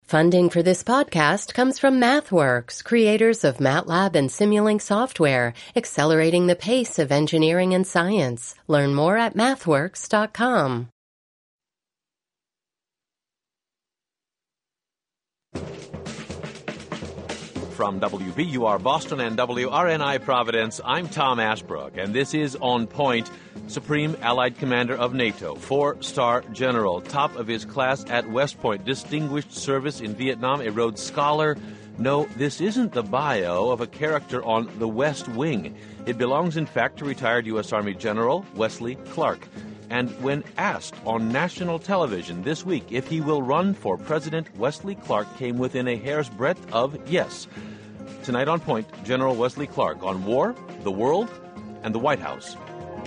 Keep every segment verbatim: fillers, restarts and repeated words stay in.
Funding for this podcast comes from MathWorks, creators of MATLAB and Simulink software, accelerating the pace of engineering and science. Learn more at mathworks dot com. From W B U R Boston and W R N I Providence, I'm Tom Ashbrook, and this is On Point, Supreme Allied Commander of NATO, four-star general, top of his class at West Point, distinguished service in Vietnam, a Rhodes Scholar. No, this isn't the bio of a character on The West Wing. It belongs, in fact, to retired U S. Army General Wesley Clark. And when asked on national television this week if he will run for president, Wesley Clark came within a hair's breadth of yes. Tonight on Point, General Wesley Clark on war, the world, and the White House.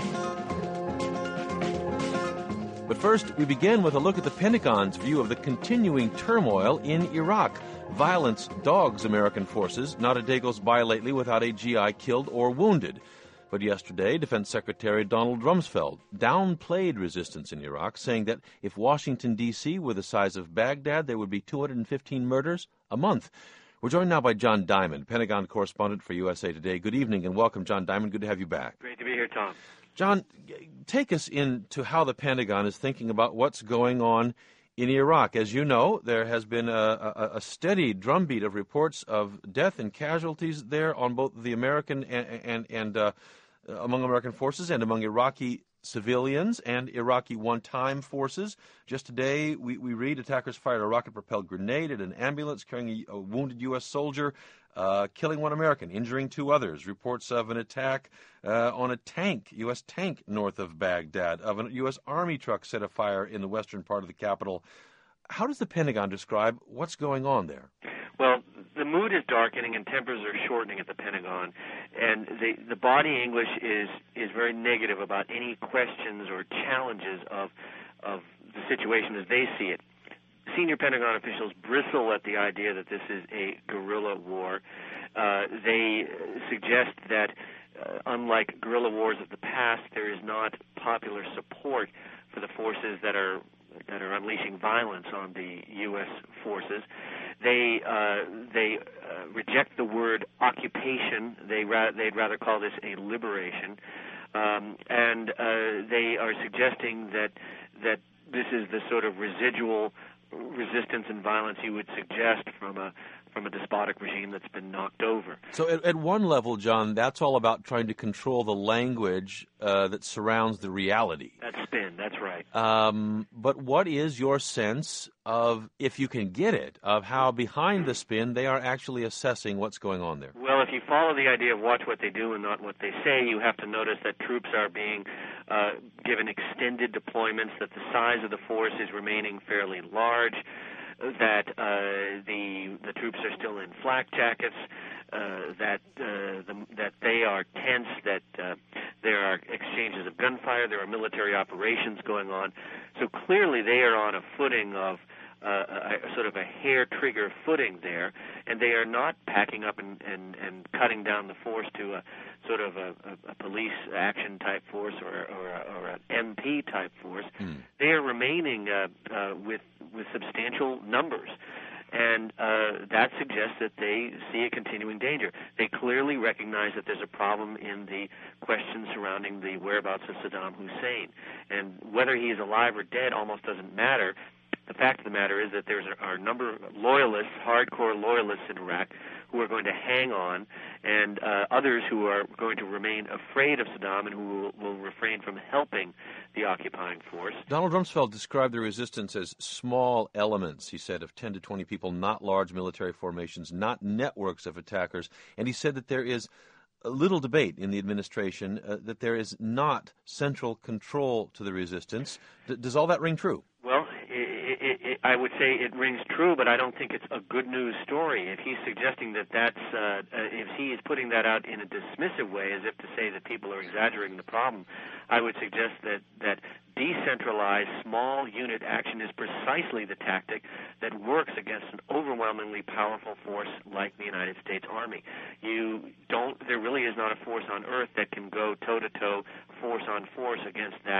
But first, we begin with a look at the Pentagon's view of the continuing turmoil in Iraq. Violence dogs American forces. Not a day goes by lately without a G I killed or wounded. But yesterday, Defense Secretary Donald Rumsfeld downplayed resistance in Iraq, saying that if Washington, D C were the size of Baghdad, there would be two hundred fifteen murders a month. We're joined now by John Diamond, Pentagon correspondent for U S A Today. Good evening and welcome, John Diamond. Good to have you back. Great to be here, Tom. John, take us into how the Pentagon is thinking about what's going on in Iraq. As you know, there has been a, a, a steady drumbeat of reports of death and casualties there on both the American and, and, and uh, among American forces and among Iraqi civilians and Iraqi one-time forces. Just today, we, we read attackers fired a rocket-propelled grenade at an ambulance carrying a, a wounded U S soldier, uh, killing one American, injuring two others. Reports of an attack uh, on a tank, U S tank north of Baghdad, of a U S Army truck set afire in the western part of the capital. How does the Pentagon describe what's going on there? Well, the mood is darkening and tempers are shortening at the Pentagon, and the, the body English is, is very negative about any questions or challenges of, of the situation as they see it. Senior Pentagon officials bristle at the idea that this is a guerrilla war. Uh, they suggest that, uh, unlike guerrilla wars of the past, there is not popular support for the forces that are that are unleashing violence on the U S forces. They uh, they uh, reject the word occupation. They ra- they'd rather call this a liberation, um, and uh, they are suggesting that that this is the sort of residual resistance and violence you would suggest from a from a despotic regime that's been knocked over. So at, at one level, John, that's all about trying to control the language uh, that surrounds the reality. That's spin, that's right. Um, but what is your sense of, if you can get it, of how behind the spin they are actually assessing what's going on there? Well, if you follow the idea of watch what they do and not what they say, you have to notice that troops are being uh, given extended deployments, that the size of the force is remaining fairly large, that uh, the the troops are still in flak jackets, uh, that uh, the, that they are tense, that uh, there are exchanges of gunfire, there are military operations going on. So clearly they are on a footing of uh, a, sort of a hair-trigger footing there, and they are not packing up and, and, and cutting down the force to a sort of a, a, a police action type force or, or, a, or an M P type force. Mm. They are remaining uh, uh, with with substantial numbers, and uh, that suggests that they see a continuing danger. They clearly recognize that there's a problem in the questions surrounding the whereabouts of Saddam Hussein, and whether he is alive or dead almost doesn't matter. The fact of the matter is that there's a, are a number of loyalists, hardcore loyalists in Iraq, who are going to hang on, and uh, others who are going to remain afraid of Saddam and who will, will refrain from helping the occupying force. Donald Rumsfeld described the resistance as small elements, he said, of ten to twenty people, not large military formations, not networks of attackers. And he said that there is a little debate in the administration uh, that there is not central control to the resistance. D- does all that ring true? Well, it, it, it, I would say it rings true, but I don't think it's a good news story. If he's suggesting that that's, uh, uh, if he is putting that out in a dismissive way, as if to say that people are exaggerating the problem, I would suggest that, that decentralized small unit action is precisely the tactic that works against an overwhelmingly powerful force like the United States Army. You don't, there really is not a force on earth that can go toe-to-toe, force on force against that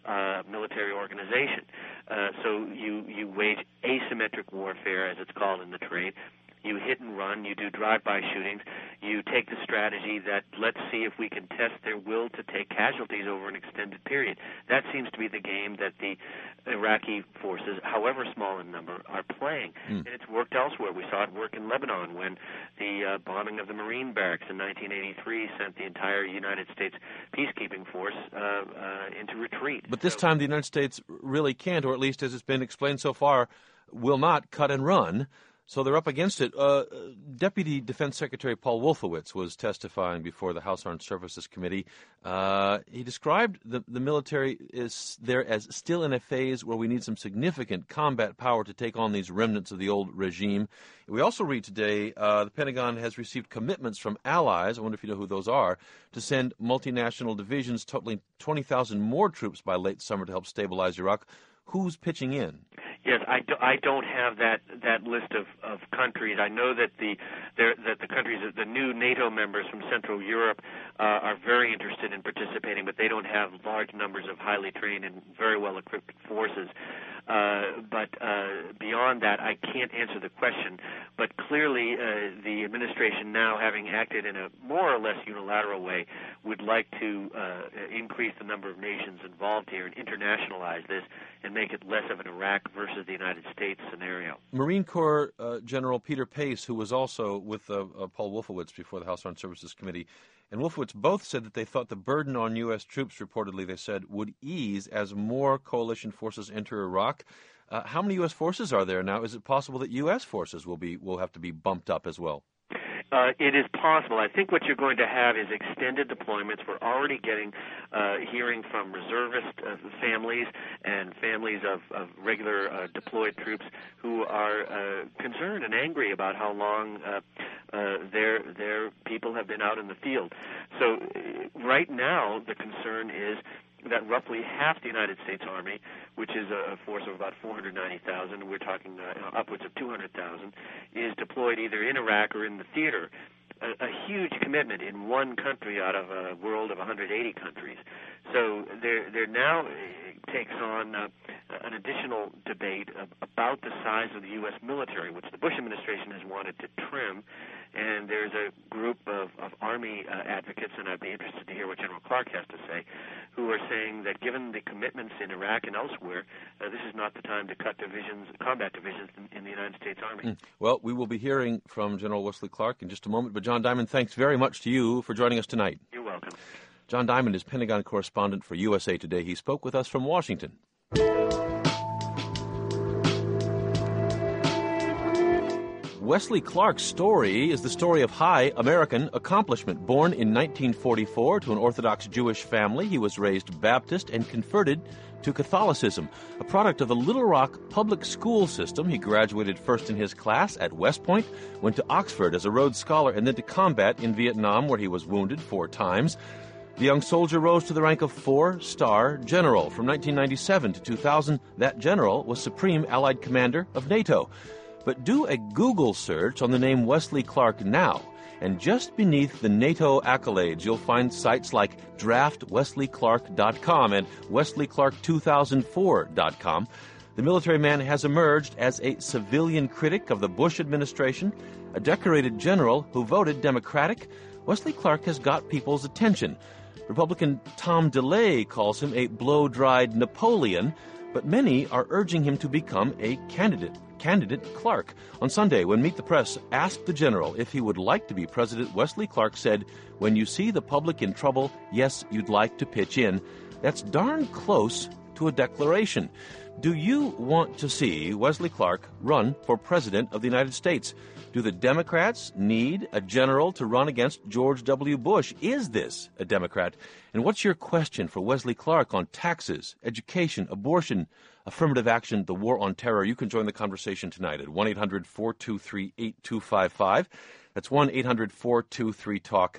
uh, military organization. Uh, so you, you wage asymmetric warfare, as it's called in the trade. You hit and run, you do drive-by shootings, you take the strategy that let's see if we can test their will to take casualties over an extended period. That seems to be the game that the Iraqi forces, however small in number, are playing. Mm. And it's worked elsewhere. We saw it work in Lebanon when the uh, bombing of the Marine barracks in nineteen eighty-three sent the entire United States peacekeeping force uh, uh, into retreat. But this so, time the United States really can't, or at least as it's been explained so far, will not cut and run. So they're up against it. Uh, Deputy Defense Secretary Paul Wolfowitz was testifying before the House Armed Services Committee. Uh, he described the, the military is there as still in a phase where we need some significant combat power to take on these remnants of the old regime. We also read today uh, the Pentagon has received commitments from allies, I wonder if you know who those are, to send multinational divisions totaling twenty thousand more troops by late summer to help stabilize Iraq. Who's pitching in? Yes, I, do, I don't have that, that list of, of countries. I know that the there, that the countries, the new NATO members from Central Europe, uh, are very interested in participating, but they don't have large numbers of highly trained and very well equipped forces. Uh, but uh, beyond that, I can't answer the question. But clearly, uh, the administration now, having acted in a more or less unilateral way, would like to uh, increase the number of nations involved here and internationalize this and make it less of an Iraq versus the United States scenario. Marine Corps uh, General Peter Pace, who was also with uh, uh, Paul Wolfowitz before the House Armed Services Committee, and Wolfowitz both said that they thought the burden on U S troops, reportedly they said, would ease as more coalition forces enter Iraq. Uh, how many U S forces are there now? Is it possible that U S forces will be will have to be bumped up as well? Uh, it is possible. I think what you're going to have is extended deployments. We're already getting, uh, hearing from reservist uh, families and families of, of regular uh, deployed troops who are uh, concerned and angry about how long uh, uh, their their people have been out in the field. So uh, right now, the concern is that roughly half the United States Army, which is a force of about four hundred ninety thousand, we're talking uh, upwards of two hundred thousand, is deployed either in Iraq or in the theater. A, a huge commitment in one country out of a world of one hundred eighty countries. So there, there now takes on uh, an additional debate about the size of the U S military, which the Bush administration has wanted to trim. And there's a group of, of Army uh, advocates, and I'd be interested to hear what General Clark has to say, who are saying that given the commitments in Iraq and elsewhere, uh, this is not the time to cut divisions, combat divisions in, in the United States Army. Mm. Well, we will be hearing from General Wesley Clark in just a moment, but John Diamond, thanks very much to you for joining us tonight. You're welcome. John Diamond is Pentagon correspondent for U S A Today. He spoke with us from Washington. Wesley Clark's story is the story of high American accomplishment. Born in nineteen forty-four to an Orthodox Jewish family, he was raised Baptist and converted to Catholicism. A product of the Little Rock public school system, he graduated first in his class at West Point, went to Oxford as a Rhodes Scholar, and then to combat in Vietnam, where he was wounded four times. The young soldier rose to the rank of four-star general. From nineteen ninety-seven to two thousand, that general was Supreme Allied Commander of NATO. But do a Google search on the name Wesley Clark now, and just beneath the NATO accolades, you'll find sites like draft wesley clark dot com and wesley clark two thousand four dot com. The military man has emerged as a civilian critic of the Bush administration, a decorated general who voted Democratic. Wesley Clark has got people's attention. Republican Tom DeLay calls him a blow-dried Napoleon, but many are urging him to become a candidate. Candidate Clark. On Sunday, when Meet the Press asked the general if he would like to be president, Wesley Clark said, "When you see the public in trouble, yes, you'd like to pitch in." That's darn close to a declaration. Do you want to see Wesley Clark run for president of the United States? Do the Democrats need a general to run against George W. Bush? Is this a Democrat? And what's your question for Wesley Clark on taxes, education, abortion, affirmative action, the war on terror? You can join the conversation tonight at one eight hundred four two three eight two five five. That's one eight hundred four two three talk.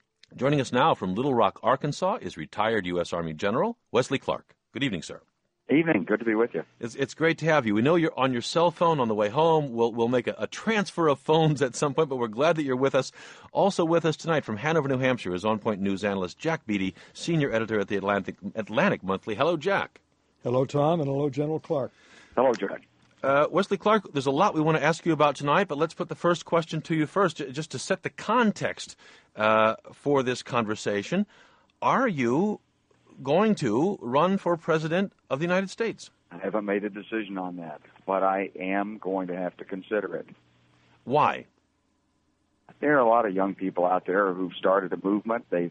Joining us now from Little Rock, Arkansas, is retired U S. Army General Wesley Clark. Good evening, sir. Evening. Good to be with you. It's, it's great to have you. We know you're on your cell phone on the way home. We'll we'll make a, a transfer of phones at some point, but we're glad that you're with us. Also with us tonight from Hanover, New Hampshire, is On Point News analyst Jack Beatty, senior editor at the Atlantic Atlantic Monthly. Hello, Jack. Hello, Tom, and hello, General Clark. Hello, Jack. Uh, Wesley Clark, there's a lot we want to ask you about tonight, but let's put the first question to you first, just to set the context uh, for this conversation. Are you going to run for president of the United States? I haven't made a decision on that, but I am going to have to consider it. Why? There are a lot of young people out there who've started a movement. They've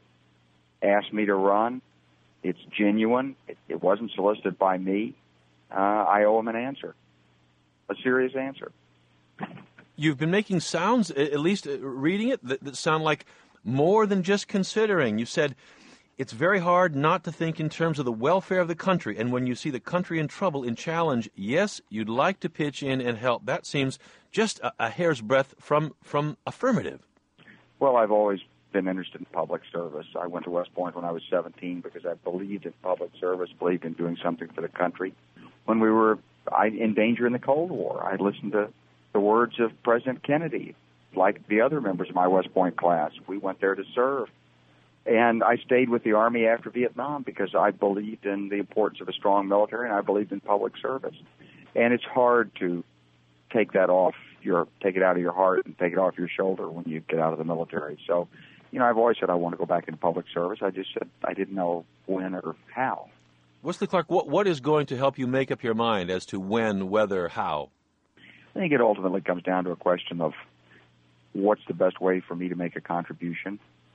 asked me to run. It's genuine. It, it wasn't solicited by me. Uh, I owe them an answer, a serious answer. You've been making sounds, at least reading it, that, that sound like more than just considering. You said it's very hard not to think in terms of the welfare of the country, and when you see the country in trouble, in challenge, yes, you'd like to pitch in and help. That seems just a, a hair's breadth from, from affirmative. Well, I've always been interested in public service. I went to West Point when I was seventeen because I believed in public service, believed in doing something for the country. When we were I, in danger in the Cold War, I listened to the words of President Kennedy, like the other members of my West Point class. We went there to serve. And I stayed with the Army after Vietnam because I believed in the importance of a strong military, and I believed in public service. And it's hard to take that off your, take it out of your heart and take it off your shoulder when you get out of the military. So, you know, I've always said I want to go back into public service. I just said I didn't know when or how. Wesley Clark, what, what is going to help you make up your mind as to when, whether, how? I think it ultimately comes down to a question of what's the best way for me to make a contribution.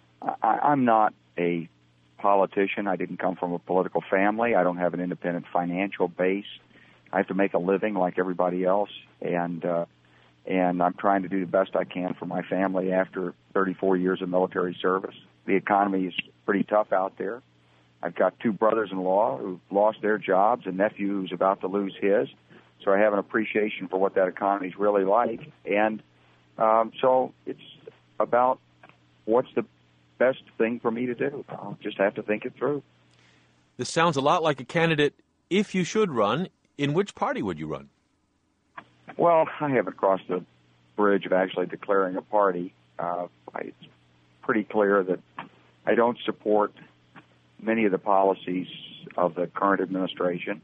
I, I'm not a politician. I didn't come from a political family. I don't have an independent financial base. I have to make a living like everybody else, and uh, and I'm trying to do the best I can for my family after thirty-four years of military service. The economy is pretty tough out there. I've got two brothers-in-law who've lost their jobs, a nephew who's about to lose his, so I have an appreciation for what that economy is really like. And um, so it's about what's the best thing for me to do. I'll just have to think it through. This sounds a lot like a candidate, if you should run. In which party would you run? Well, I haven't crossed the bridge of actually declaring a party. Uh, it's pretty clear that I don't support many of the policies of the current administration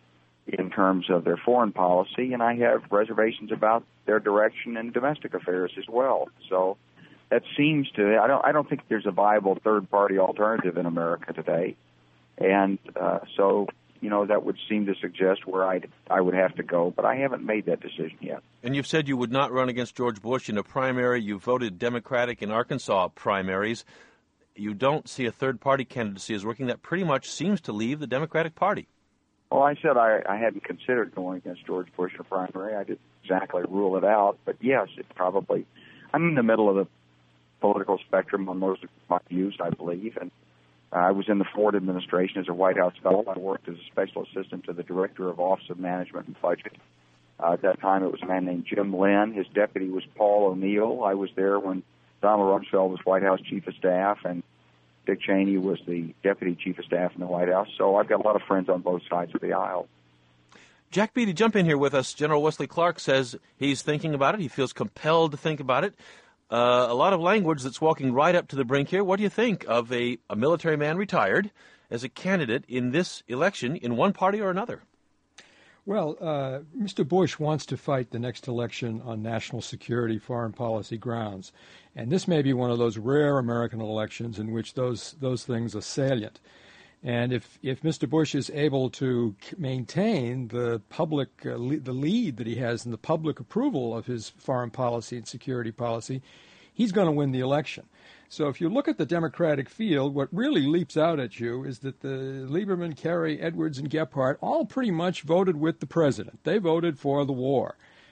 in terms of their foreign policy, and I have reservations about their direction in domestic affairs as well. So that seems to, I don't I don't think there's a viable third-party alternative in America today. And uh, so, you know, that would seem to suggest where I'd, I would have to go, but I haven't made that decision yet. And you've said you would not run against George Bush in a primary. You voted Democratic in Arkansas primaries. You don't see a third-party candidacy as working. That pretty much seems to leave the Democratic Party. Well, I said I, I hadn't considered going against George Bush in a primary. I didn't exactly rule it out, but yes, it probably, I'm in the middle of the political spectrum on most of my views, I believe. And uh, I was in the Ford administration as a White House fellow. I worked as a special assistant to the Director of Office of Management and Budget. Uh, at that time, it was a man named Jim Lynn. His deputy was Paul O'Neill. I was there when Donald Rumsfeld was White House Chief of Staff, and Dick Cheney was the Deputy Chief of Staff in the White House. So I've got a lot of friends on both sides of the aisle. Jack Beatty, jump in here with us. General Wesley Clark says he's thinking about it. He feels compelled to think about it. Uh, a lot of language that's walking right up to the brink here. What do you think of a, a military man retired as a candidate in this election in one party or another? Well, uh, Mister Bush wants to fight the next election on national security, foreign policy grounds. And this may be one of those rare American elections in which those those things are salient. And if, if Mister Bush is able to maintain the public uh, le- the lead that he has in the public approval of his foreign policy and security policy, he's going to win the election. So if you look at the Democratic field, what really leaps out at you is that the Lieberman, Kerry, Edwards, and Gephardt all pretty much voted with the president. They voted for the war.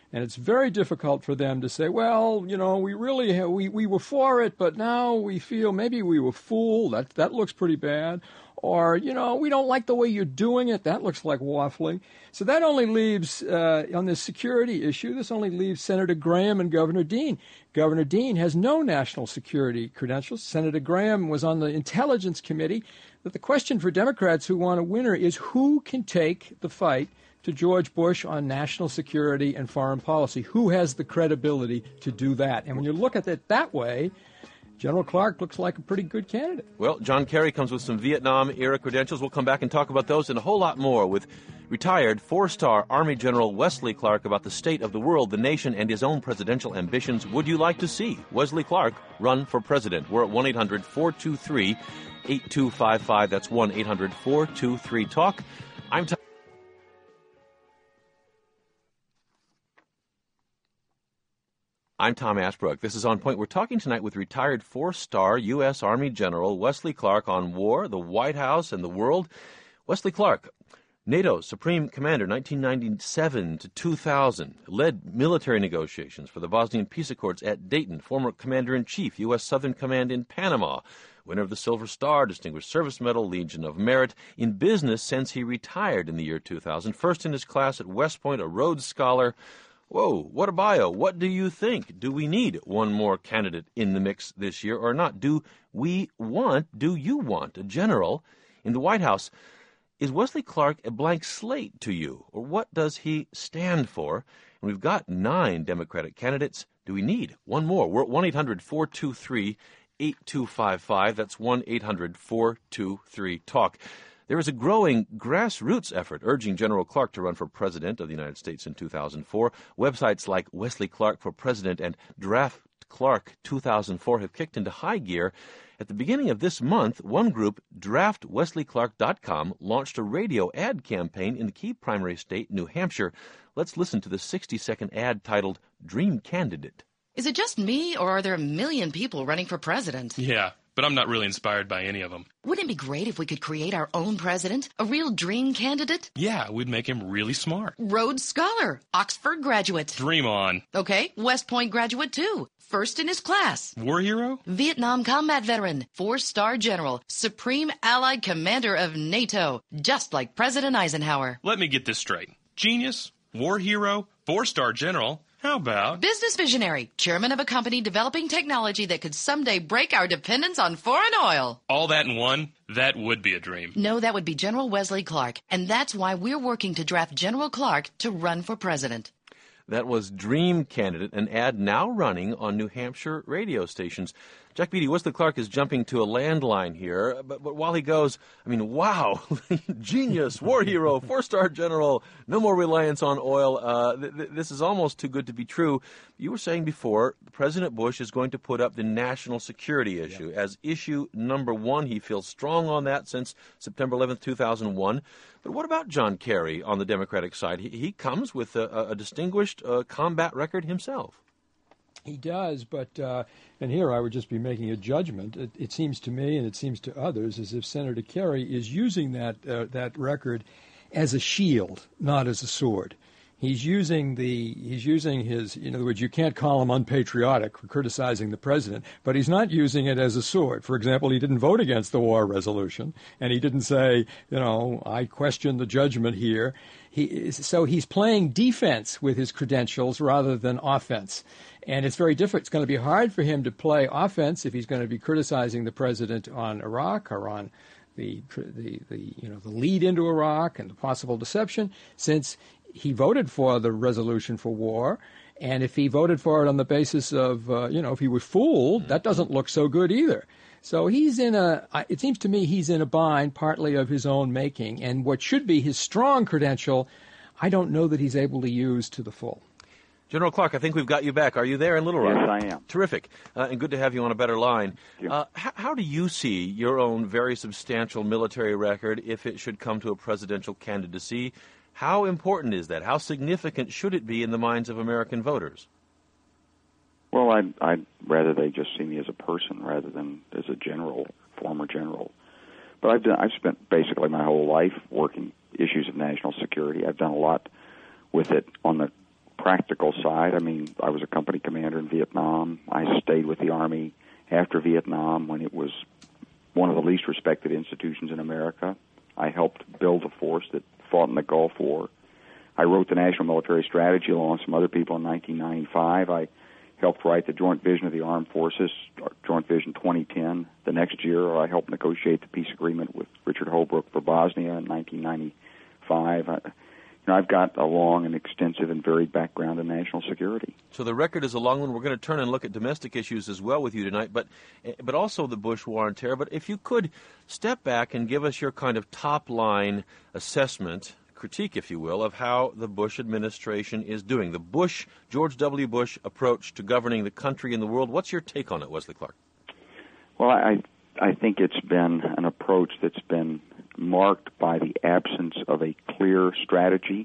And it's very difficult for them to say, well, you know, we really have, we, we were for it, but now we feel maybe we were fooled. That, that looks pretty bad. Or, you know, we don't like the way you're doing it. That looks like waffling. So that only leaves, uh, on this security issue, this only leaves Senator Graham and Governor Dean. Governor Dean has no national security credentials. Senator Graham was on the Intelligence Committee. But the question for Democrats who want a winner is who can take the fight to George Bush on national security and foreign policy? Who has the credibility to do that? And when you look at it that way, General Clark looks like a pretty good candidate. Well, John Kerry comes with some Vietnam-era credentials. We'll come back and talk about those and a whole lot more with retired four-star Army General Wesley Clark about the state of the world, the nation, and his own presidential ambitions. Would you like to see Wesley Clark run for president? We're at one eight hundred four two three eight two five five. That's one eight hundred four two three talk. I'm Tom. I'm Tom Ashbrook. This is On Point. We're talking tonight with retired four-star U S. Army General Wesley Clark on war, the White House, and the world. Wesley Clark, NATO Supreme Commander, nineteen ninety-seven to two thousand, led military negotiations for the Bosnian Peace Accords at Dayton, former Commander-in-Chief, U S. Southern Command in Panama, winner of the Silver Star, Distinguished Service Medal, Legion of Merit, in business since he retired in the year two thousand, first in his class at West Point, a Rhodes Scholar. Whoa, what a bio. What do you think? Do we need one more candidate in the mix this year or not? Do we want, do you want a general in the White House? Is Wesley Clark a blank slate to you? Or what does he stand for? And we've got nine Democratic candidates. Do we need one more? We're at one eight hundred four two three eight two five five. That's one eight hundred four two three talk. There is a growing grassroots effort urging General Clark to run for president of the United States in two thousand four. Websites like Wesley Clark for President and Draft Clark two thousand four have kicked into high gear. At the beginning of this month, one group, draft wesley clark dot com, launched a radio ad campaign in the key primary state, New Hampshire. Let's listen to the sixty-second ad titled Dream Candidate. Is it just me, or are there a million people running for president? Yeah, but I'm not really inspired by any of them. Wouldn't it be great if we could create our own president? A real dream candidate? Yeah, we'd make him really smart. Rhodes Scholar, Oxford graduate. Dream on. Okay, West Point graduate too. First in his class. War hero? Vietnam combat veteran. Four-star general. Supreme Allied Commander of NATO. Just like President Eisenhower. Let me get this straight. Genius, war hero, four-star general. How about business visionary, chairman of a company developing technology that could someday break our dependence on foreign oil? All that in one? That would be a dream. No, that would be General Wesley Clark, and that's why we're working to draft General Clark to run for president. That was Dream Candidate, an ad now running on New Hampshire radio stations. Jack Beatty, Wesley Clark is jumping to a landline here, but, but while he goes, I mean, wow, genius, war hero, four-star general, no more reliance on oil. Uh, th- th- this is almost too good to be true. You were saying before, President Bush is going to put up the national security issue yeah. as issue number one. He feels strong on that since September eleventh, two thousand one. But what about John Kerry on the Democratic side? He, he comes with a, a distinguished uh, combat record himself. He does, but, uh, and here I would just be making a judgment. It, it seems to me, and it seems to others, as if Senator Kerry is using that uh, that record as a shield, not as a sword. He's using the he's using his, in other words, you can't call him unpatriotic for criticizing the president, but he's not using it as a sword. For example, he didn't vote against the war resolution, and he didn't say, you know, I question the judgment here. He, so he's playing defense with his credentials rather than offense. And it's very different. It's going to be hard for him to play offense if he's going to be criticizing the president on Iraq or on the the, the you know the lead into Iraq and the possible deception, since he voted for the resolution for war. And if he voted for it on the basis of, uh, you know, if he was fooled, that doesn't look so good either. So he's in a, it seems to me he's in a bind partly of his own making. And what should be his strong credential, I don't know that he's able to use to the full. General Clark, I think we've got you back. Are you there in Little Rock? Yes, I am. Terrific. Uh, and good to have you on a better line. Thank you. Uh, h- how do you see your own very substantial military record if it should come to a presidential candidacy? How important is that? How significant should it be in the minds of American voters? Well, I'd, I'd rather they just see me as a person rather than as a general, former general. But I've done, I've spent basically my whole life working issues of national security. I've done a lot with it on the practical side, I mean, I was a company commander in Vietnam. I stayed with the Army after Vietnam when it was one of the least respected institutions in America. I helped build a force that fought in the Gulf War. I wrote the National Military Strategy along with some other people in nineteen ninety-five. I helped write the Joint Vision of the Armed Forces, Joint Vision twenty ten. The next year, I helped negotiate the peace agreement with Richard Holbrooke for Bosnia in nineteen ninety-five. I, you know, I've got a long and extensive and varied background in national security. So the record is a long one. We're going to turn and look at domestic issues as well with you tonight, but but also the Bush War on Terror. But if you could step back and give us your kind of top-line assessment, critique, if you will, of how the Bush administration is doing. The Bush, George W. Bush approach to governing the country and the world. What's your take on it, Wesley Clark? Well, I I think it's been an approach that's been marked by the absence of a clear strategy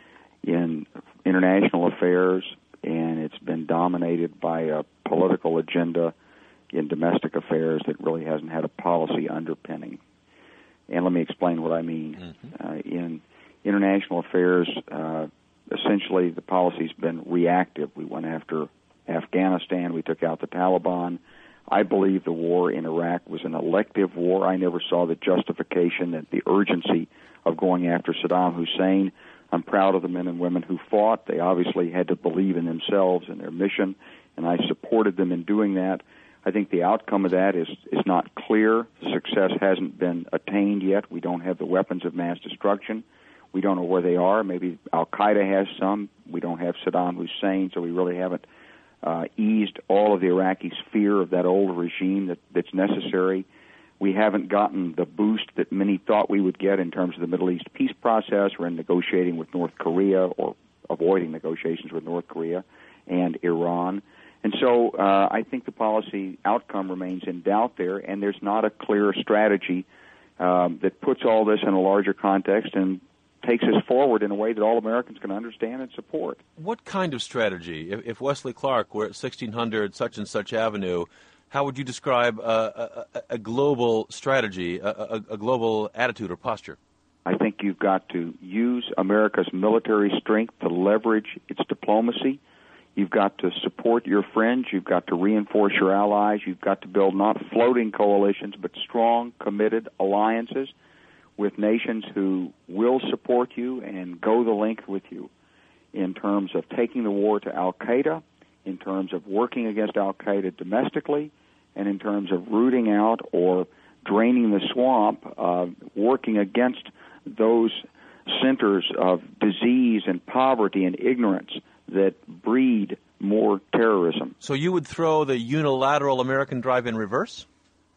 in international affairs, and it's been dominated by a political agenda in domestic affairs that really hasn't had a policy underpinning. And let me explain what I mean. Mm-hmm. Uh, in international affairs, uh, essentially the policy's been reactive. We went after Afghanistan. We took out the Taliban. I believe the war in Iraq was an elective war. I never saw the justification and the urgency of going after Saddam Hussein. I'm proud of the men and women who fought. They obviously had to believe in themselves and their mission, and I supported them in doing that. I think the outcome of that is, is not clear. Success hasn't been attained yet. We don't have the weapons of mass destruction. We don't know where they are. Maybe Al-Qaeda has some. We don't have Saddam Hussein, so we really haven't uh, eased all of the Iraqis' fear of that old regime that, that's necessary. We haven't gotten the boost that many thought we would get in terms of the Middle East peace process or in negotiating with North Korea or avoiding negotiations with North Korea and Iran. And so uh, I think the policy outcome remains in doubt there, and there's not a clear strategy um, that puts all this in a larger context and takes us forward in a way that all Americans can understand and support. What kind of strategy? If, if Wesley Clark were at sixteen hundred such and such Avenue, how would you describe a, a, a global strategy, a, a, a global attitude or posture? I think you've got to use America's military strength to leverage its diplomacy. You've got to support your friends. You've got to reinforce your allies. You've got to build not floating coalitions, but strong, committed alliances with nations who will support you and go the length with you in terms of taking the war to Al-Qaeda, in terms of working against Al-Qaeda domestically, and in terms of rooting out or draining the swamp, uh, working against those centers of disease and poverty and ignorance that breed more terrorism. So you would throw the unilateral American drive in reverse?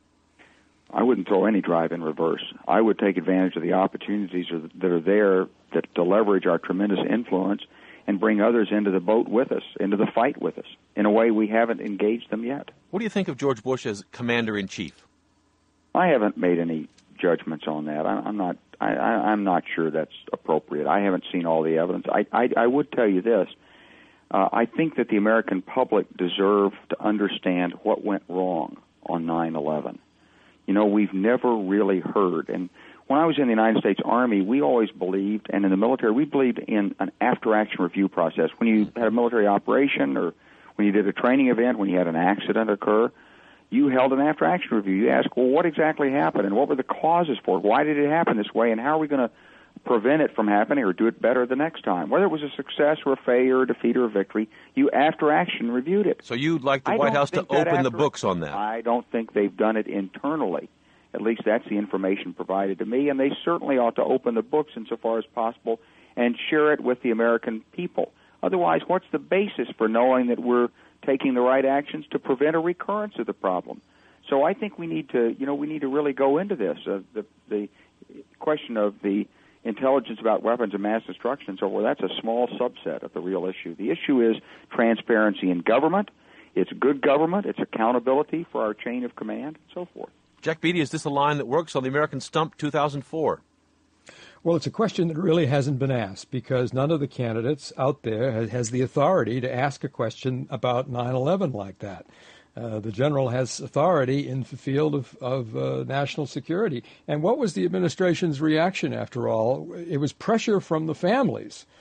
I wouldn't throw any drive in reverse. I would take advantage of the opportunities that are there that, to leverage our tremendous influence and bring others into the boat with us, into the fight with us, in a way we haven't engaged them yet. What do you think of George Bush as commander-in-chief? I haven't made any judgments on that. I, I'm not. I, I, I'm not sure that's appropriate. I haven't seen all the evidence. I, I, I would tell you this. Uh, I think that the American public deserve to understand what went wrong on nine eleven. You know, we've never really heard. And when I was in the United States Army, we always believed, and in the military, we believed in an after-action review process. When you had a military operation or when you did a training event, when you had an accident occur, you held an after-action review. You asked, well, what exactly happened, and what were the causes for it? Why did it happen this way, and how are we going to prevent it from happening or do it better the next time? Whether it was a success or a failure, a defeat or a victory, you after-action reviewed it. So you'd like the I White House to open after, the books on that? I don't think they've done it internally. At least that's the information provided to me, and they certainly ought to open the books insofar as possible and share it with the American people. Otherwise, what's the basis for knowing that we're taking the right actions to prevent a recurrence of the problem? So I think we need to, you know, we need to really go into this. Uh, the, the question of the intelligence about weapons of mass destruction, so well, that's a small subset of the real issue. The issue is transparency in government. It's good government. It's accountability for our chain of command, and so forth. Jack Beatty, is this a line that works on the American Stump two thousand four? Well, it's a question that really hasn't been asked because none of the candidates out there has, has the authority to ask a question about nine eleven like that. Uh, the general has authority in the field of, of uh, national security. And what was the administration's reaction, after all? It was pressure from the families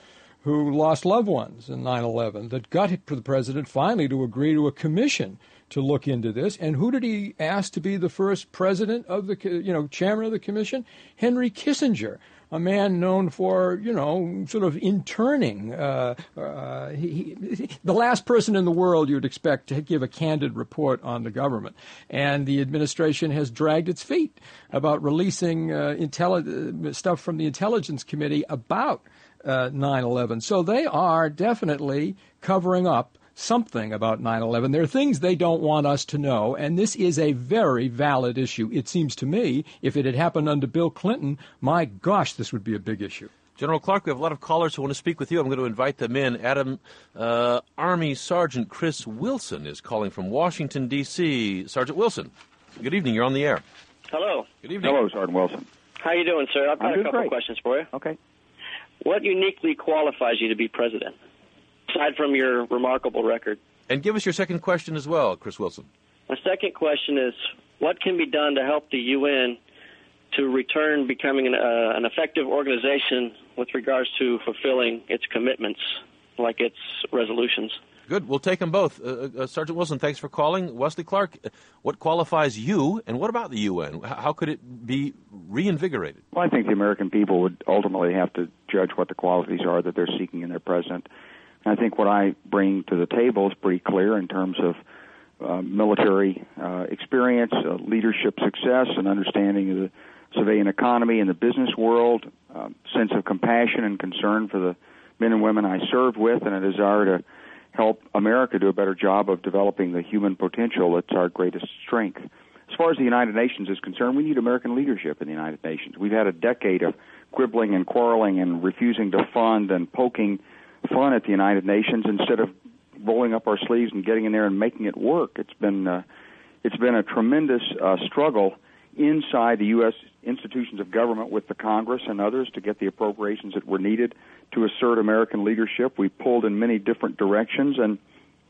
who lost loved ones in nine eleven that got the president finally to agree to a commission to look into this. And who did he ask to be the first president of the, you know, chairman of the commission? Henry Kissinger, a man known for, you know, sort of interning. Uh, uh, he, he, the last person in the world you'd expect to give a candid report on the government. And the administration has dragged its feet about releasing uh, intelli- stuff from the Intelligence Committee about uh, nine eleven. So they are definitely covering up something about nine eleven. There are things they don't want us to know, and this is a very valid issue. It seems to me, if it had happened under Bill Clinton, my gosh, this would be a big issue. General Clark, we have a lot of callers who want to speak with you. I'm going to invite them in. Adam, uh, Army Sergeant Chris Wilson is calling from Washington, D C Sergeant Wilson, good evening. You're on the air. Hello. Good evening. Hello, Sergeant Wilson. How you doing, sir? I've got I'm a couple great. questions for you. Okay. What uniquely qualifies you to be president, aside from your remarkable record? And give us your second question as well, Chris Wilson. My second question is, what can be done to help the U N to return becoming an, uh, an effective organization with regards to fulfilling its commitments, like its resolutions? Good. We'll take them both. Uh, uh, Sergeant Wilson, thanks for calling. Wesley Clark, what qualifies you, and what about the U N? How could it be reinvigorated? Well, I think the American people would ultimately have to judge what the qualities are that they're seeking in their president. And I think what I bring to the table is pretty clear in terms of uh, military uh, experience, uh, leadership success, and understanding of the civilian economy and the business world, uh, sense of compassion and concern for the men and women I served with, and a desire to help America do a better job of developing the human potential that's our greatest strength. As far as the United Nations is concerned, we need American leadership in the United Nations. We've had a decade of quibbling and quarreling and refusing to fund and poking fun at the United Nations instead of rolling up our sleeves and getting in there and making it work. It's been uh, it's been a tremendous uh, struggle inside the U S institutions of government with the Congress and others to get the appropriations that were needed to assert American leadership. We pulled in many different directions, and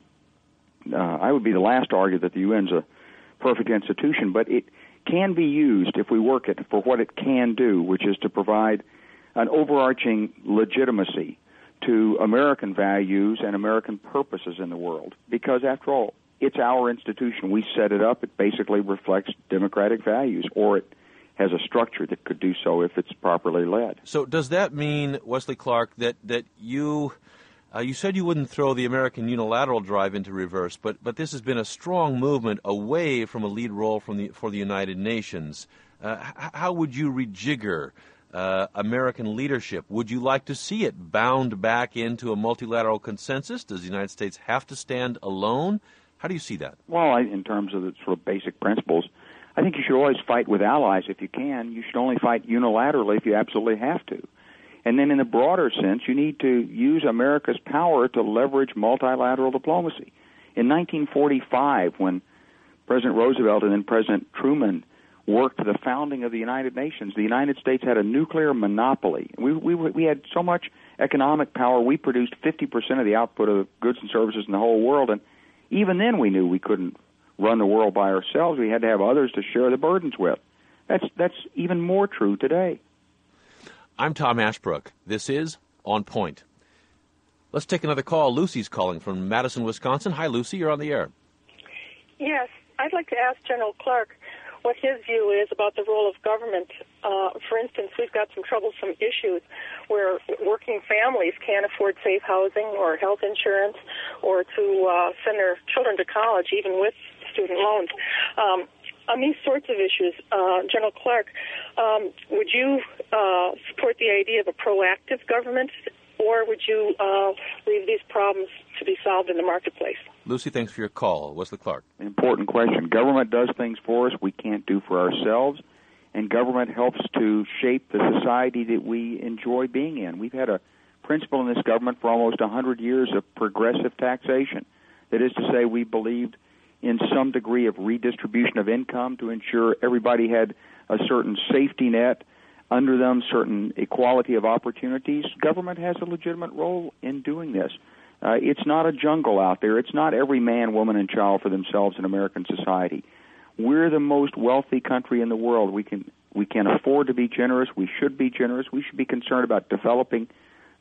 uh, I would be the last to argue that the U N's a perfect institution, but it can be used if we work it for what it can do, which is to provide an overarching legitimacy to American values and American purposes in the world. Because, after all, it's our institution. We set it up. It basically reflects democratic values, or it has a structure that could do so if it's properly led. So does that mean, Wesley Clark, that, that you uh, you said you wouldn't throw the American unilateral drive into reverse, but, but this has been a strong movement away from a lead role from the, for the United Nations. Uh, h- how would you rejigger uh, American leadership? Would you like to see it bound back into a multilateral consensus? Does the United States have to stand alone? How do you see that? Well, I, in terms of the sort of basic principles, I think you should always fight with allies if you can. You should only fight unilaterally if you absolutely have to. And then in the broader sense, you need to use America's power to leverage multilateral diplomacy. In nineteen forty-five, when President Roosevelt and then President Truman worked the founding of the United Nations, the United States had a nuclear monopoly. We, we, we had so much economic power, we produced fifty percent of the output of goods and services in the whole world, and even then we knew we couldn't run the world by ourselves. We had to have others to share the burdens with. That's that's even more true today. I'm Tom Ashbrook. This is On Point. Let's take another call. Lucy's calling from Madison, Wisconsin. Hi, Lucy. You're on the air. Yes. I'd like to ask General Clark what his view is about the role of government. Uh, for instance, we've got some troublesome issues where working families can't afford safe housing or health insurance or to uh, send their children to college, even with student loans. Um, on these sorts of issues, uh, General Clark, um, would you uh, support the idea of a proactive government, or would you uh, leave these problems to be solved in the marketplace? Lucy, thanks for your call. Wesley Clark. Important question. Government does things for us we can't do for ourselves, and government helps to shape the society that we enjoy being in. We've had a principle in this government for almost one hundred years of progressive taxation. That is to say, we believed in some degree of redistribution of income to ensure everybody had a certain safety net under them, certain equality of opportunities. Government has a legitimate role in doing this. Uh, it's not a jungle out there. It's not every man, woman, and child for themselves in American society. We're the most wealthy country in the world. We can we can afford to be generous. We should be generous. We should be concerned about developing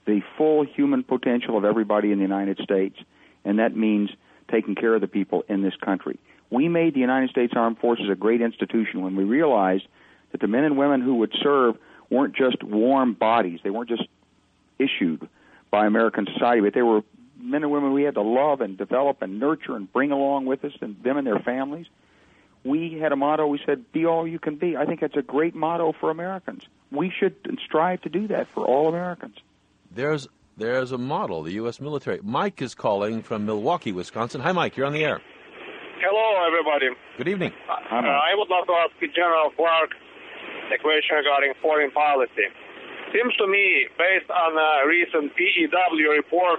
the full human potential of everybody in the United States, and that means taking care of the people in this country. We made the United States Armed Forces a great institution when we realized that the men and women who would serve weren't just warm bodies. They weren't just issued by American society, but they were men and women we had to love and develop and nurture and bring along with us, and them and their families. We had a motto. We said, be all you can be. I think that's a great motto for Americans. We should strive to do that for all Americans. There's there's a model, the U S military. Mike is calling from Milwaukee, Wisconsin. Hi, Mike. You're on the air. Hello, everybody. Good evening. Uh, I would love to ask General Clark a question regarding foreign policy. Seems to me, based on a recent P E W report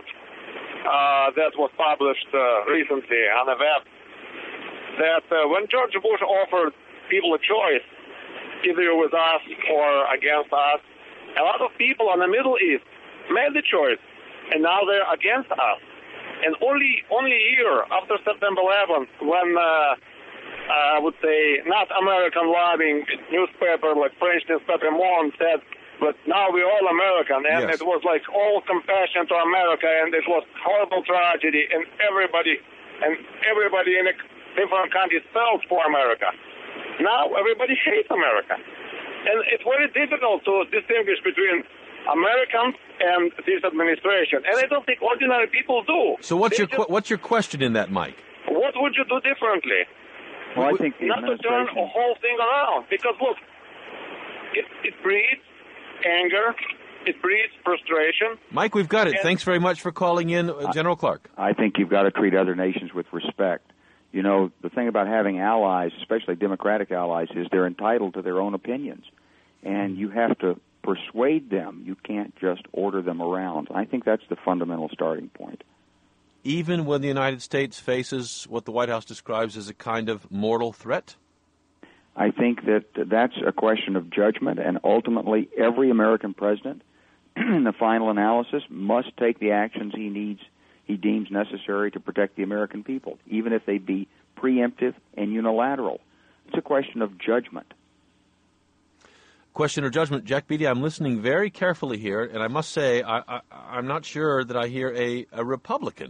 uh, that was published uh, recently on the web, that uh, when George Bush offered people a choice, either with us or against us, a lot of people in the Middle East made the choice, and now they're against us. And only only a year after September eleventh, when uh, I would say not American lobbying newspaper like French newspaper Monde said, but now we're all American, and yes. It was like all compassion to America, and it was horrible tragedy, and everybody and everybody in the different countries felt for America. Now everybody hates America, and it's very difficult to distinguish between Americans and this administration, and I don't think ordinary people do. So what's they your just, what's your question in that, Mike? What would you do differently? Well, I think the not to turn the whole thing around, because look, it, it breeds anger, it breeds frustration. Mike, we've got it. Thanks very much for calling in, uh, General Clark. I think you've got to treat other nations with respect. You know, the thing about having allies, especially democratic allies, is they're entitled to their own opinions, and you have to persuade them. You can't just order them around. I think that's the fundamental starting point. Even when the United States faces what the White House describes as a kind of mortal threat? I think that that's a question of judgment, and ultimately every American president, in the final analysis, must take the actions he needs, he deems necessary to protect the American people, even if they be preemptive and unilateral. It's a question of judgment. Question or judgment, Jack Beatty, I'm listening very carefully here, and I must say I, I, I'm not sure that I hear a, a Republican.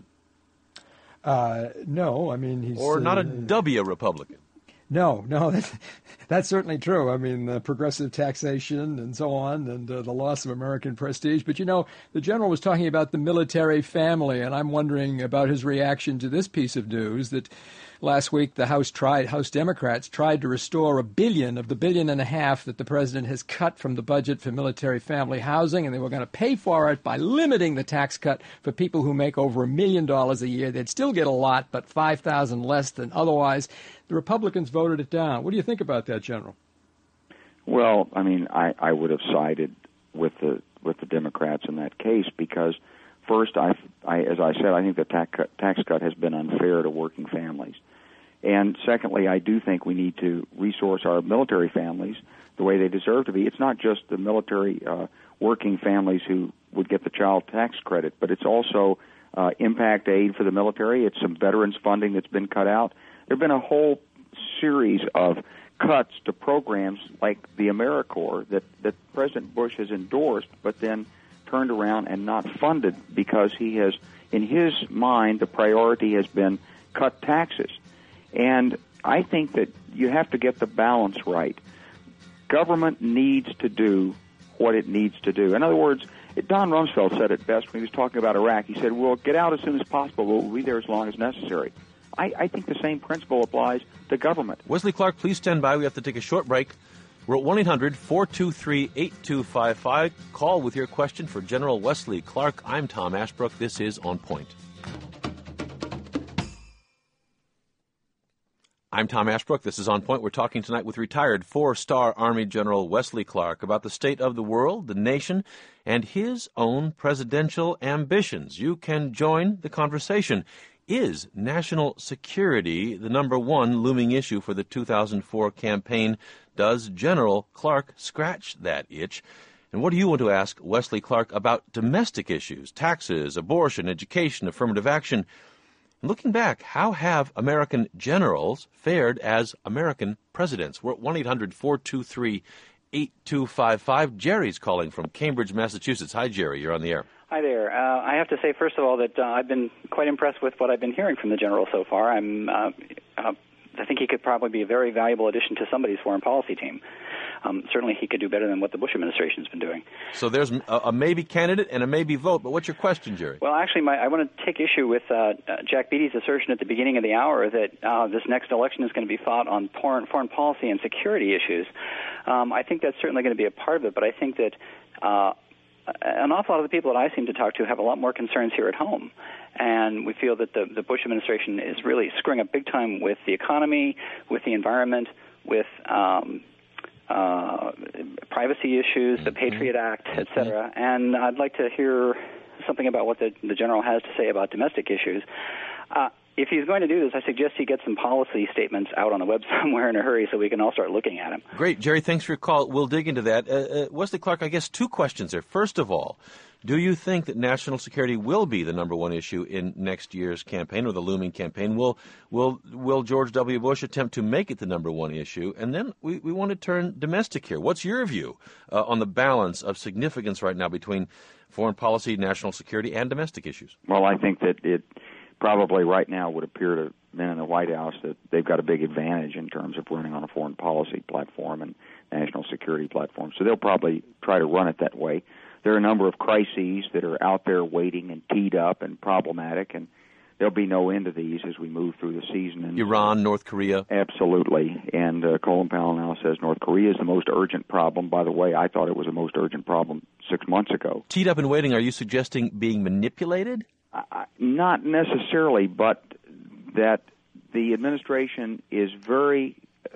Uh, no, I mean he's... Or not uh, a W Republican. No, no, that's, that's certainly true. I mean, the progressive taxation and so on, and uh, the loss of American prestige. But, you know, the general was talking about the military family, and I'm wondering about his reaction to this piece of news that last week the House tried, House Democrats tried to restore a billion of the billion and a half that the president has cut from the budget for military family housing, and they were going to pay for it by limiting the tax cut for people who make over a million dollars a year. They'd still get a lot, but five thousand less than otherwise. The Republicans voted it down. What do you think about that, General? Well, I mean, I, I would have sided with the with the Democrats in that case because, first, I, I as I said, I think the tax cut, tax cut has been unfair to working families. And secondly, I do think we need to resource our military families the way they deserve to be. It's not just the military uh, working families who would get the child tax credit, but it's also uh, impact aid for the military. It's some veterans funding that's been cut out. There have been a whole series of cuts to programs like the AmeriCorps that, that President Bush has endorsed, but then turned around and not funded because he has, in his mind, the priority has been cut taxes. And I think that you have to get the balance right. Government needs to do what it needs to do. In other words, Don Rumsfeld said it best when he was talking about Iraq. He said, we'll get out as soon as possible, but we'll be there as long as necessary. I, I think the same principle applies to government. Wesley Clark, please stand by. We have to take a short break. We're at one eight hundred four two three eight two five five. Call with your question for General Wesley Clark. I'm Tom Ashbrook. This is On Point. I'm Tom Ashbrook. This is On Point. We're talking tonight with retired four-star Army General Wesley Clark about the state of the world, the nation, and his own presidential ambitions. You can join the conversation. Is national security the number one looming issue for the two thousand four campaign? Does General Clark scratch that itch? And what do you want to ask Wesley Clark about domestic issues, taxes, abortion, education, affirmative action? And looking back, how have American generals fared as American presidents? We're at one eight hundred four two three eight two five five. Jerry's calling from Cambridge, Massachusetts. Hi, Jerry. You're on the air. Hi there. Uh, I have to say, first of all, that uh, I've been quite impressed with what I've been hearing from the general so far. I'm, uh, uh, I think he could probably be a very valuable addition to somebody's foreign policy team. Um, certainly he could do better than what the Bush administration has been doing. So there's a, a maybe candidate and a maybe vote, but what's your question, Jerry? Well, actually, my, I want to take issue with uh, uh, Jack Beatty's assertion at the beginning of the hour that uh, this next election is going to be fought on foreign, foreign policy and security issues. Um, I think that's certainly going to be a part of it, but I think that uh, an awful lot of the people that I seem to talk to have a lot more concerns here at home. And we feel that the, the Bush administration is really screwing up big time with the economy, with the environment, with um, uh, privacy issues, the Patriot Act, et cetera. And I'd like to hear something about what the, the general has to say about domestic issues. Uh, if he's going to do this, I suggest he get some policy statements out on the web somewhere in a hurry so we can all start looking at them. Great. Jerry, thanks for your call. We'll dig into that. Uh, uh, Wesley Clark, I guess two questions there. First of all, do you think that national security will be the number one issue in next year's campaign or the looming campaign? Will will will George W. Bush attempt to make it the number one issue? And then we, we want to turn domestic here. What's your view uh, on the balance of significance right now between foreign policy, national security, and domestic issues? Well, I think that it probably right now would appear to men in the White House that they've got a big advantage in terms of running on a foreign policy platform and national security platform. So they'll probably try to run it that way. There are a number of crises that are out there waiting and teed up and problematic, and there'll be no end to these as we move through the season. And Iran, North Korea. Absolutely. And uh, Colin Powell now says North Korea is the most urgent problem. By the way, I thought it was the most urgent problem six months ago. Teed up and waiting, are you suggesting being manipulated? Uh, not necessarily, but that the administration is very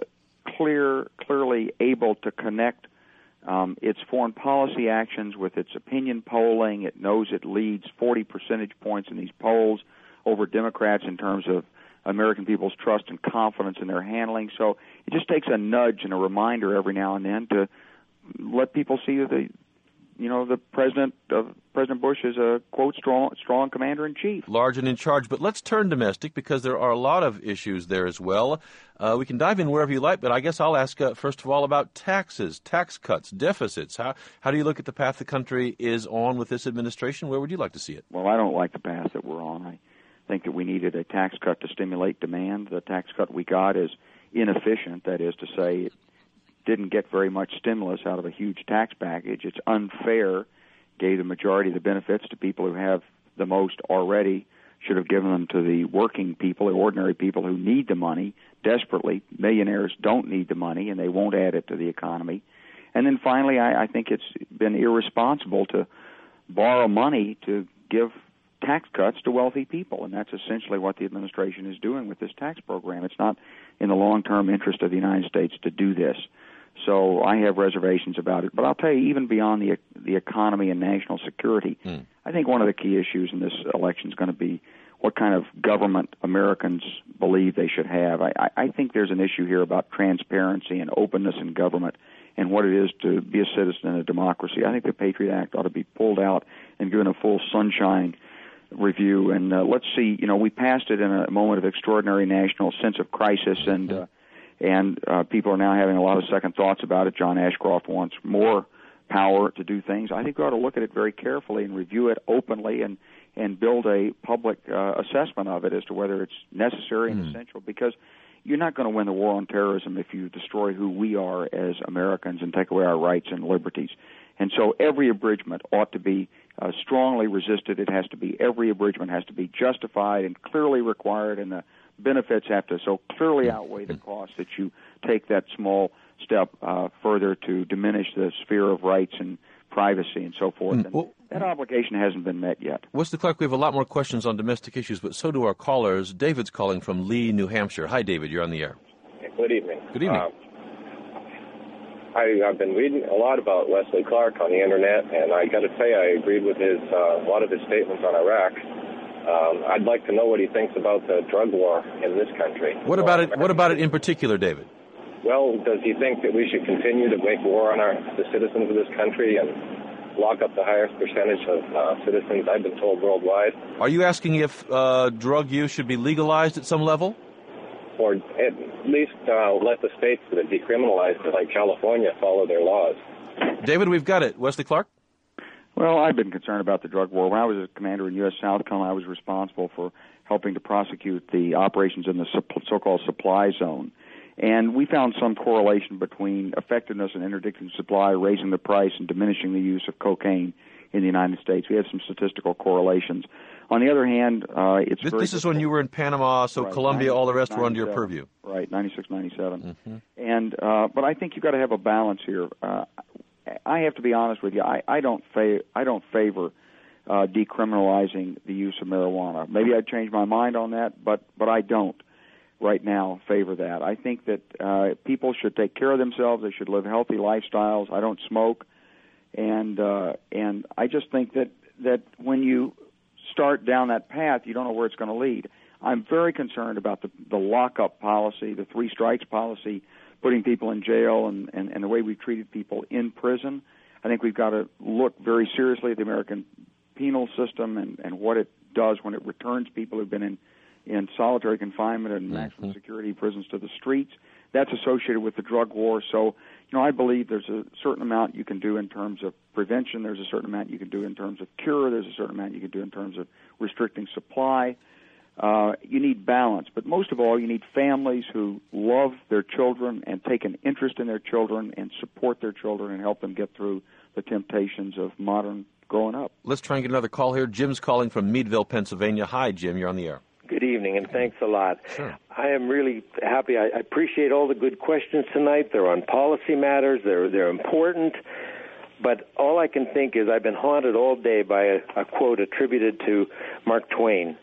clear, clearly able to connect Um, its foreign policy actions with its opinion polling. It knows it leads forty percentage points in these polls over Democrats in terms of American people's trust and confidence in their handling. So it just takes a nudge and a reminder every now and then to let people see that the, you know, the president of President Bush is a quote strong, strong commander in chief, large and in charge. But let's turn domestic because there are a lot of issues there as well. Uh, we can dive in wherever you like, but I guess I'll ask uh, first of all about taxes, tax cuts, deficits. How how do you look at the path the country is on with this administration? Where would you like to see it? Well, I don't like the path that we're on. I think that we needed a tax cut to stimulate demand. The tax cut we got is inefficient. That is to say, it didn't get very much stimulus out of a huge tax package. It's unfair, gave the majority of the benefits to people who have the most already, should have given them to the working people, the ordinary people who need the money desperately. Millionaires don't need the money, and they won't add it to the economy. And then finally, I, I think it's been irresponsible to borrow money to give tax cuts to wealthy people, and that's essentially what the administration is doing with this tax program. It's not in the long-term interest of the United States to do this. So I have reservations about it. But I'll tell you, even beyond the the economy and national security, mm. I think one of the key issues in this election is going to be what kind of government Americans believe they should have. I, I think there's an issue here about transparency and openness in government and what it is to be a citizen in a democracy. I think the Patriot Act ought to be pulled out and given a full sunshine review. And uh, let's see, you know, we passed it in a moment of extraordinary national sense of crisis, and mm-hmm. uh, and uh, people are now having a lot of second thoughts about it. John Ashcroft wants more power to do things. I think we ought to look at it very carefully and review it openly and, and build a public uh, assessment of it as to whether it's necessary and mm. essential, because you're not going to win the war on terrorism if you destroy who we are as Americans and take away our rights and liberties. And so every abridgment ought to be uh, strongly resisted. It has to be, every abridgment has to be justified and clearly required, and the benefits have to so clearly outweigh the cost that you take that small step uh, further to diminish the sphere of rights and privacy and so forth. And well, that obligation hasn't been met yet. Wesley Clark, we have a lot more questions on domestic issues, but so do our callers. David's calling from Lee, New Hampshire. Hi, David. You're on the air. Good evening. Good evening. Um, I, I've been reading a lot about Wesley Clark on the Internet, and I got to say I agreed with his uh, a lot of his statements on Iraq. Um, I'd like to know what he thinks about the drug war in this country. What about it? What about it in particular, David? Well, does he think that we should continue to make war on our the citizens of this country and lock up the highest percentage of uh, citizens, I've been told, worldwide? Are you asking if uh, drug use should be legalized at some level? Or at least uh, let the states that decriminalize it, like California, follow their laws. David, we've got it. Wesley Clark? Well, I've been concerned about the drug war. When I was a commander in U S Southcom, I was responsible for helping to prosecute the operations in the so-called supply zone. And we found some correlation between effectiveness in interdicting supply, raising the price, and diminishing the use of cocaine in the United States. We have some statistical correlations. On the other hand, uh, it's this, very this is when you were in Panama, so right, Colombia, all the rest were under your purview. Right, ninety-six, ninety-seven. Mm-hmm. And uh, but I think you've got to have a balance here. Uh, I have to be honest with you. I, I don't fa- I don't favor uh, decriminalizing the use of marijuana. Maybe I'd change my mind on that, but but I don't right now favor that. I think that uh, people should take care of themselves. They should live healthy lifestyles. I don't smoke, and uh, and I just think that that when you start down that path, you don't know where it's going to lead. I'm very concerned about the, the lockup policy, the three strikes policy, putting people in jail, and, and, and the way we've treated people in prison. I think we've got to look very seriously at the American penal system and, and what it does when it returns people who've been in, in solitary confinement and maximum security prisons to the streets. That's associated with the drug war. So, you know, I believe there's a certain amount you can do in terms of prevention. There's a certain amount you can do in terms of cure. There's a certain amount you can do in terms of restricting supply. Uh, you need balance. But most of all, you need families who love their children and take an interest in their children and support their children and help them get through the temptations of modern growing up. Let's try and get another call here. Jim's calling from Meadville, Pennsylvania. Hi, Jim. You're on the air. Good evening, and thanks a lot. Sure. I am really happy. I appreciate all the good questions tonight. They're on policy matters. They're they're important. But all I can think is I've been haunted all day by a, a quote attributed to Mark Twain.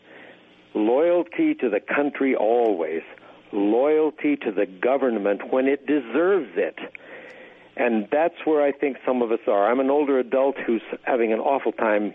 Loyalty to the country always. Loyalty to the government when it deserves it. And that's where I think some of us are. I'm an older adult who's having an awful time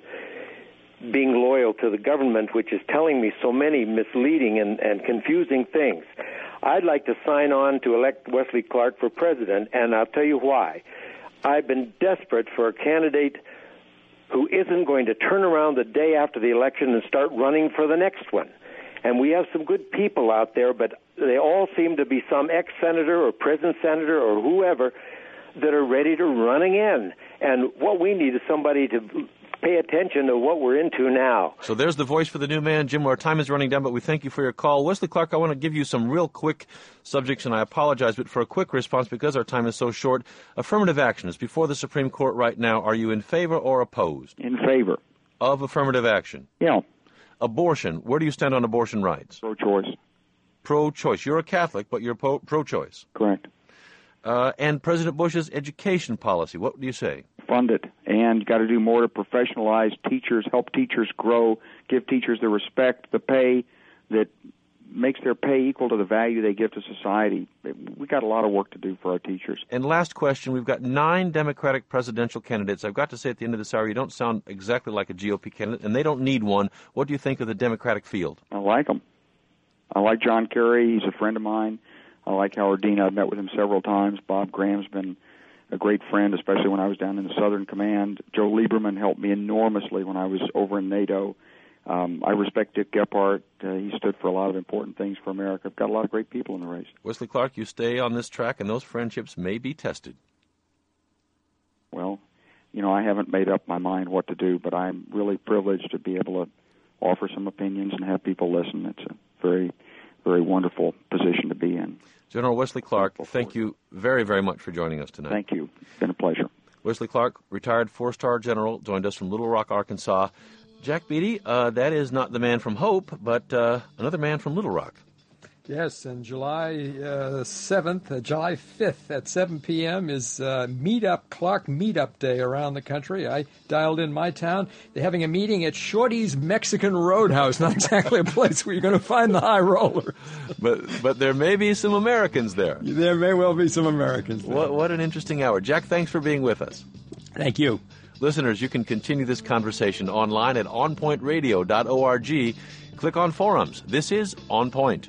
being loyal to the government, which is telling me so many misleading and, and confusing things. I'd like to sign on to elect Wesley Clark for president, and I'll tell you why. I've been desperate for a candidate who isn't going to turn around the day after the election and start running for the next one. And we have some good people out there, but they all seem to be some ex-senator or prison senator or whoever that are ready to run again. And what we need is somebody to pay attention to what we're into now. So there's the voice for the new man. Jim, our time is running down, but we thank you for your call. Wesley Clark, I want to give you some real quick subjects, and I apologize, but for a quick response, because our time is so short, affirmative action is before the Supreme Court right now. Are you in favor or opposed? In favor. Of affirmative action? Yeah. Abortion, where do you stand on abortion rights? Pro-choice. Pro-choice. You're a Catholic, but you're pro- pro-choice. Correct. Uh, and President Bush's education policy, what do you say? Fund it. And you got to do more to professionalize teachers, help teachers grow, give teachers the respect, the pay that makes their pay equal to the value they give to society. We got a lot of work to do for our teachers. And last question, we've got nine Democratic presidential candidates. I've got to say at the end of this hour, you don't sound exactly like a G O P candidate, and they don't need one. What do you think of the Democratic field? I like them. I like John Kerry. He's a friend of mine. I like Howard Dean. I've met with him several times. Bob Graham's been a great friend, especially when I was down in the Southern Command. Joe Lieberman helped me enormously when I was over in NATO. Um, I respect Dick Gephardt. Uh, he stood for a lot of important things for America. I've got a lot of great people in the race. Wesley Clark, you stay on this track, and those friendships may be tested. Well, you know, I haven't made up my mind what to do, but I'm really privileged to be able to offer some opinions and have people listen. It's a very, very wonderful position to be in. General Wesley Clark, thank you very, very much for joining us tonight. Thank you. It's been a pleasure. Wesley Clark, retired four-star general, joined us from Little Rock, Arkansas. Jack Beatty, uh, that is not the man from Hope, but uh, another man from Little Rock. Yes, and July uh, seventh, uh, July fifth at seven p.m. is uh, Meetup, Clark Meetup Day around the country. I dialed in my town. They're having a meeting at Shorty's Mexican Roadhouse, not exactly a place where you're going to find the high rollers. But but there may be some Americans there. There may well be some Americans there. What, what an interesting hour. Jack, thanks for being with us. Thank you. Listeners, you can continue this conversation online at on point radio dot org. Click on forums. This is On Point.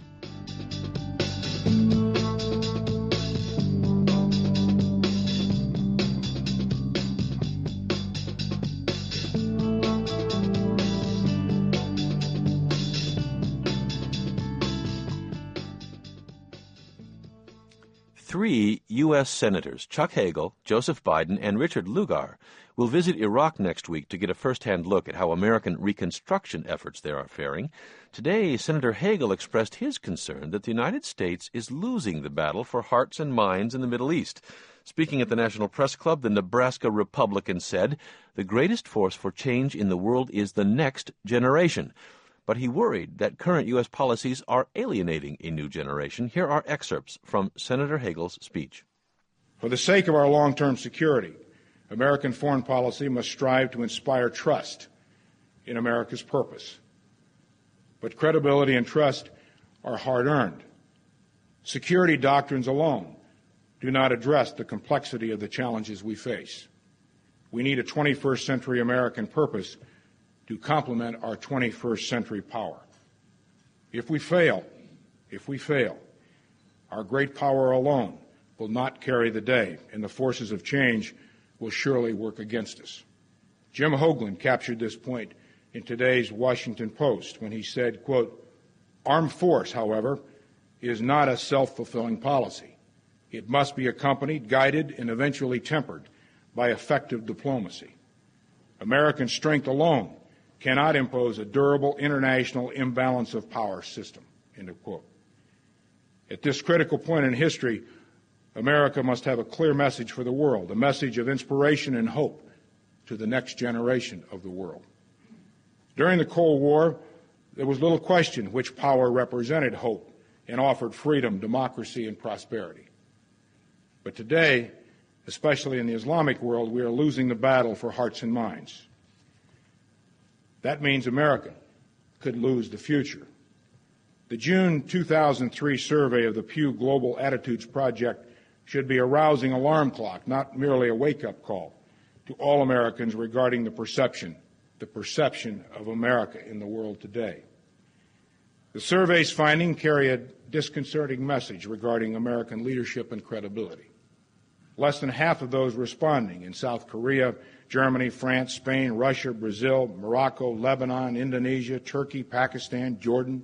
Three U S senators, Chuck Hagel, Joseph Biden, and Richard Lugar, will visit Iraq next week to get a first-hand look at how American reconstruction efforts there are faring. Today, Senator Hagel expressed his concern that the United States is losing the battle for hearts and minds in the Middle East. Speaking at the National Press Club, the Nebraska Republican said, "The greatest force for change in the world is the next generation." But he worried that current U S policies are alienating a new generation. Here are excerpts from Senator Hagel's speech. For the sake of our long-term security, American foreign policy must strive to inspire trust in America's purpose. But credibility and trust are hard-earned. Security doctrines alone do not address the complexity of the challenges we face. We need a twenty-first century American purpose to complement our twenty-first century power. If we fail, if we fail, our great power alone will not carry the day, and the forces of change will surely work against us. Jim Hoagland captured this point in today's Washington Post when he said, quote, "Armed force, however, is not a self-fulfilling policy. It must be accompanied, guided, and eventually tempered by effective diplomacy. American strength alone cannot impose a durable international imbalance of power system," end of quote. At this critical point in history, America must have a clear message for the world, a message of inspiration and hope to the next generation of the world. During the Cold War, there was little question which power represented hope and offered freedom, democracy, and prosperity. But today, especially in the Islamic world, we are losing the battle for hearts and minds. That means America could lose the future. The June two thousand three survey of the Pew Global Attitudes Project should be a rousing alarm clock, not merely a wake-up call to all Americans regarding the perception, the perception of America in the world today. The survey's findings carry a disconcerting message regarding American leadership and credibility. Less than half of those responding in South Korea, Germany, France, Spain, Russia, Brazil, Morocco, Lebanon, Indonesia, Turkey, Pakistan, Jordan,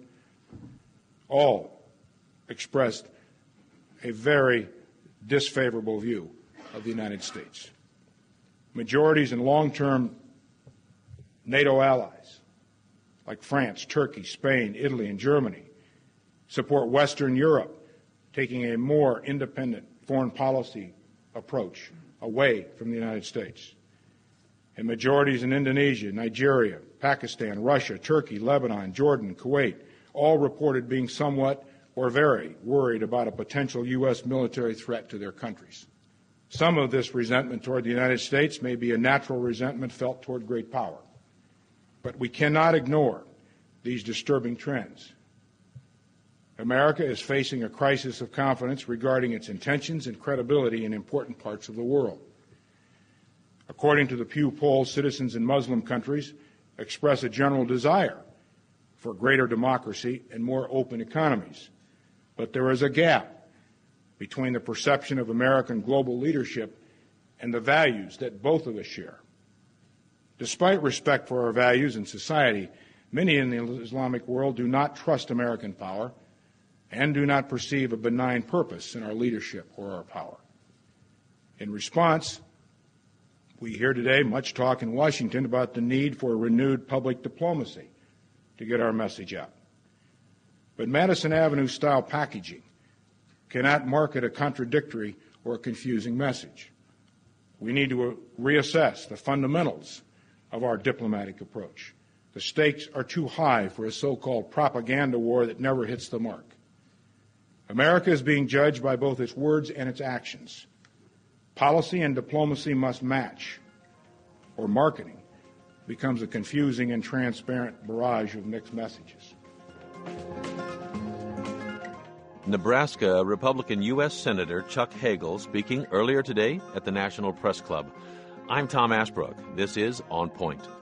all expressed a very disfavorable view of the United States. Majorities in long-term NATO allies like France, Turkey, Spain, Italy, and Germany support Western Europe taking a more independent foreign policy approach away from the United States. And majorities in Indonesia, Nigeria, Pakistan, Russia, Turkey, Lebanon, Jordan, Kuwait all reported being somewhat or very worried about a potential U S military threat to their countries. Some of this resentment toward the United States may be a natural resentment felt toward great power. But we cannot ignore these disturbing trends. America is facing a crisis of confidence regarding its intentions and credibility in important parts of the world. According to the Pew poll, citizens in Muslim countries express a general desire for greater democracy and more open economies. But there is a gap between the perception of American global leadership and the values that both of us share. Despite respect for our values in society, many in the Islamic world do not trust American power and do not perceive a benign purpose in our leadership or our power. In response, we hear today much talk in Washington about the need for renewed public diplomacy to get our message out. But Madison Avenue-style packaging cannot market a contradictory or a confusing message. We need to reassess the fundamentals of our diplomatic approach. The stakes are too high for a so-called propaganda war that never hits the mark. America is being judged by both its words and its actions. Policy and diplomacy must match, or marketing becomes a confusing and transparent barrage of mixed messages. Nebraska Republican U S Senator Chuck Hagel speaking earlier today at the National Press Club. I'm Tom Ashbrook. This is On Point.